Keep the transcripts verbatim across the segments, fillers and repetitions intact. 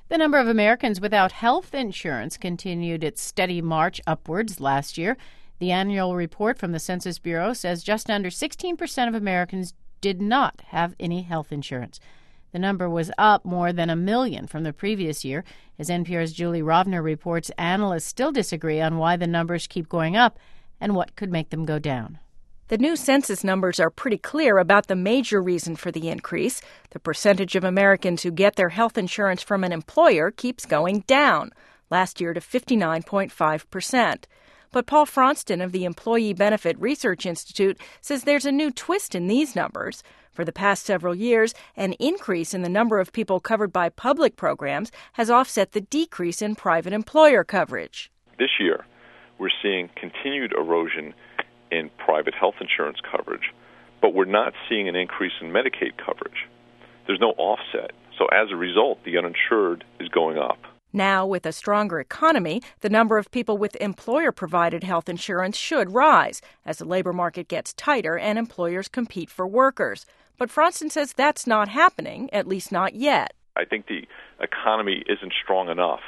The number of Americans without health insurance continued its steady march upwards last year. The annual report from the Census Bureau says just under sixteen percent of Americans did not have any health insurance. The number was up more than a million from the previous year. As N P R's Julie Rovner reports, analysts still disagree on why the numbers keep going up and what could make them go down. The new census numbers are pretty clear about the major reason for the increase. The percentage of Americans who get their health insurance from an employer keeps going down, last year to fifty-nine point five percent. But Paul Fronston of the Employee Benefit Research Institute says there's a new twist in these numbers. For the past several years, an increase in the number of people covered by public programs has offset the decrease in private employer coverage. This year, we're seeing continued erosion in private health insurance coverage, but we're not seeing an increase in Medicaid coverage. There's no offset. So as a result, the uninsured is going up. Now, with a stronger economy, the number of people with employer-provided health insurance should rise as the labor market gets tighter and employers compete for workers. But Fronston says that's not happening, at least not yet. I think the economy isn't strong enough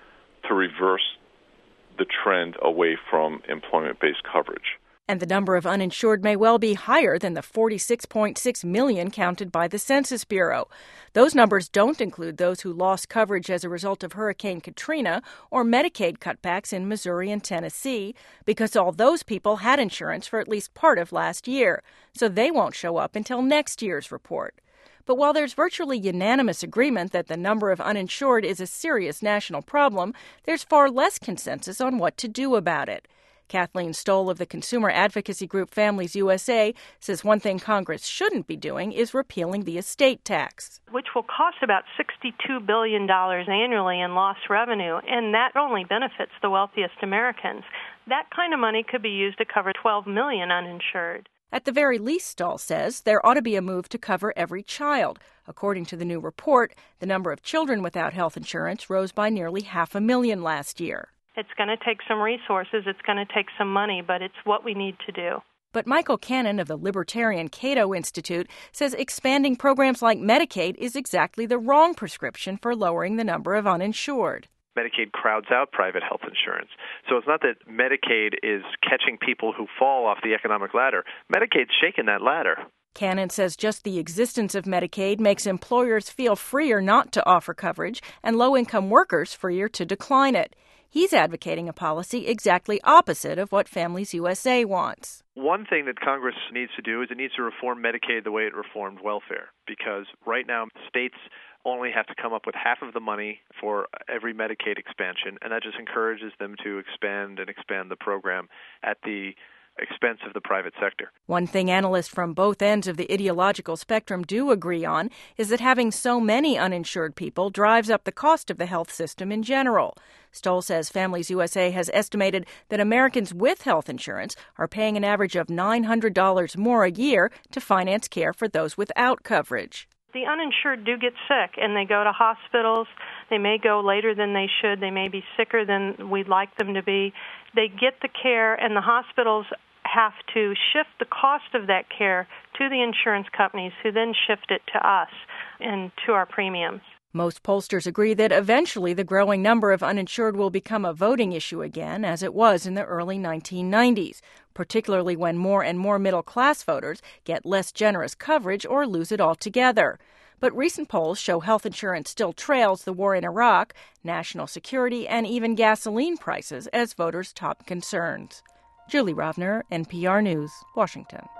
to reverse the trend away from employment-based coverage. And the number of uninsured may well be higher than the forty-six point six million counted by the Census Bureau. Those numbers don't include those who lost coverage as a result of Hurricane Katrina or Medicaid cutbacks in Missouri and Tennessee, because all those people had insurance for at least part of last year, so they won't show up until next year's report. But while there's virtually unanimous agreement that the number of uninsured is a serious national problem, there's far less consensus on what to do about it. Kathleen Stoll of the consumer advocacy group Families U S A says one thing Congress shouldn't be doing is repealing the estate tax, which will cost about sixty-two billion dollars annually in lost revenue, and that only benefits the wealthiest Americans. That kind of money could be used to cover twelve million uninsured. At the very least, Stoll says, there ought to be a move to cover every child. According to the new report, the number of children without health insurance rose by nearly half a million last year. It's going to take some resources, it's going to take some money, but it's what we need to do. But Michael Cannon of the Libertarian Cato Institute says expanding programs like Medicaid is exactly the wrong prescription for lowering the number of uninsured. Medicaid crowds out private health insurance. So it's not that Medicaid is catching people who fall off the economic ladder. Medicaid's shaking that ladder. Cannon says just the existence of Medicaid makes employers feel freer not to offer coverage and low-income workers freer to decline it. He's advocating a policy exactly opposite of what Families U S A wants. One thing that Congress needs to do is it needs to reform Medicaid the way it reformed welfare, because right now states only have to come up with half of the money for every Medicaid expansion, and that just encourages them to expand and expand the program at the expense of the private sector. One thing analysts from both ends of the ideological spectrum do agree on is that having so many uninsured people drives up the cost of the health system in general. Stoll says Families U S A has estimated that Americans with health insurance are paying an average of nine hundred dollars more a year to finance care for those without coverage. The uninsured do get sick, and they go to hospitals. They may go later than they should. They may be sicker than we'd like them to be. They get the care, and the hospitals have to shift the cost of that care to the insurance companies, who then shift it to us and to our premiums. Most pollsters agree that eventually the growing number of uninsured will become a voting issue again, as it was in the early nineteen nineties, particularly when more and more middle-class voters get less generous coverage or lose it altogether. But recent polls show health insurance still trails the war in Iraq, national security, and even gasoline prices as voters' top concerns. Julie Rovner, N P R News, Washington.